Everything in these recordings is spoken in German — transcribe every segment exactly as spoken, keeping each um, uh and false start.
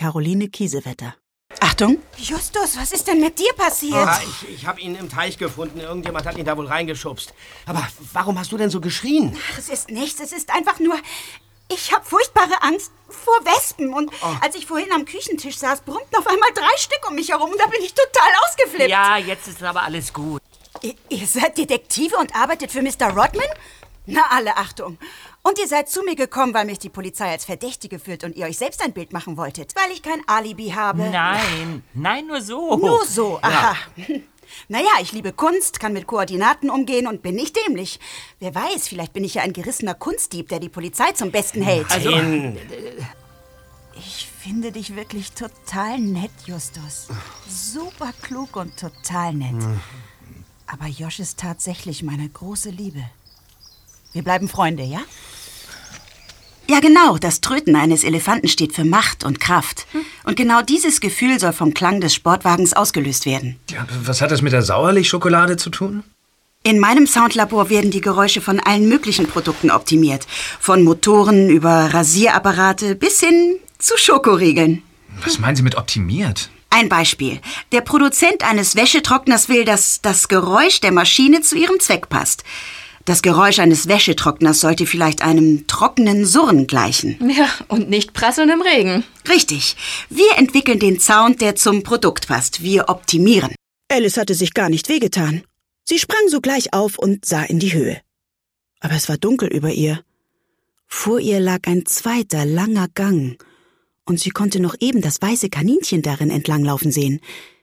Caroline Kiesewetter. Achtung! Justus, was ist denn mit dir passiert? Ah, ich ich habe ihn im Teich gefunden. Irgendjemand hat ihn da wohl reingeschubst. Aber warum hast du denn so geschrien? Ach, es ist nichts. Es ist einfach nur... Ich habe furchtbare Angst vor Wespen. Und oh. als ich vorhin am Küchentisch saß, brummten auf einmal drei Stück um mich herum. Und da bin ich total ausgeflippt. Ja, jetzt ist aber alles gut. Ihr, ihr seid Detektive und arbeitet für Mister Rodman? Na, alle Achtung. Und ihr seid zu mir gekommen, weil mich die Polizei als Verdächtige führt und ihr euch selbst ein Bild machen wolltet, weil ich kein Alibi habe. Nein, nein, nur so. Nur so, aha. Ja. Naja, ich liebe Kunst, kann mit Koordinaten umgehen und bin nicht dämlich. Wer weiß, vielleicht bin ich ja ein gerissener Kunstdieb, der die Polizei zum Besten hält. Also, ich finde dich wirklich total nett, Justus. Super klug und total nett. Aber Josh ist tatsächlich meine große Liebe. Wir bleiben Freunde, ja? Ja, genau. Das Tröten eines Elefanten steht für Macht und Kraft. Und genau dieses Gefühl soll vom Klang des Sportwagens ausgelöst werden. Ja, was hat das mit der Sauerlich-Schokolade zu tun? In meinem Soundlabor werden die Geräusche von allen möglichen Produkten optimiert. Von Motoren über Rasierapparate bis hin zu Schokoriegeln. Was meinen Sie mit optimiert? Ein Beispiel. Der Produzent eines Wäschetrockners will, dass das Geräusch der Maschine zu ihrem Zweck passt. Das Geräusch eines Wäschetrockners sollte vielleicht einem trockenen Surren gleichen. Ja, und nicht prasseln im Regen. Richtig. Wir entwickeln den Sound, der zum Produkt passt. Wir optimieren. Alice hatte sich gar nicht wehgetan. Sie sprang sogleich auf und sah in die Höhe. Aber es war dunkel über ihr. Vor ihr lag ein zweiter, langer Gang. Und sie konnte noch eben das weiße Kaninchen darin entlanglaufen sehen.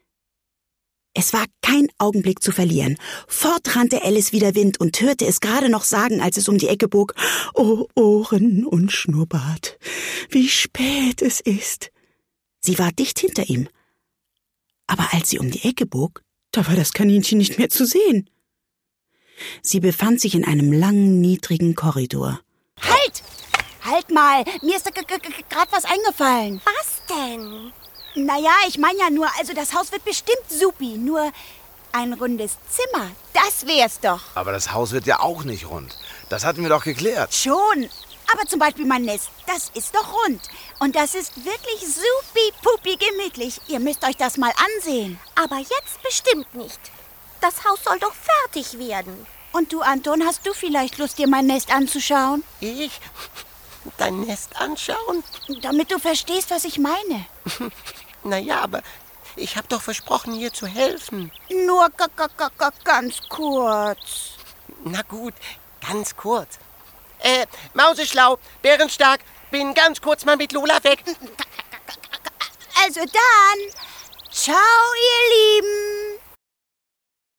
Es war kein Augenblick zu verlieren. Fort rannte Alice wie der Wind und hörte es gerade noch sagen, als es um die Ecke bog. Oh, Ohren und Schnurrbart, wie spät es ist. Sie war dicht hinter ihm. Aber als sie um die Ecke bog, da war das Kaninchen nicht mehr zu sehen. Sie befand sich in einem langen, niedrigen Korridor. Halt! Halt mal! Mir ist da gerade was eingefallen. Was denn? Naja, ich meine ja nur, also das Haus wird bestimmt supi. Nur ein rundes Zimmer, das wär's doch. Aber das Haus wird ja auch nicht rund. Das hatten wir doch geklärt. Schon. Aber zum Beispiel mein Nest, das ist doch rund. Und das ist wirklich supi-pupi gemütlich. Ihr müsst euch das mal ansehen. Aber jetzt bestimmt nicht. Das Haus soll doch fertig werden. Und du, Anton, hast du vielleicht Lust, dir mein Nest anzuschauen? Ich? Dein Nest anschauen? Damit du verstehst, was ich meine. Naja, aber ich habe doch versprochen, hier zu helfen. Nur ganz kurz. Na gut, ganz kurz. Äh, Mauseschlau, Bärenstark, bin ganz kurz mal mit Lola weg. Also dann, ciao.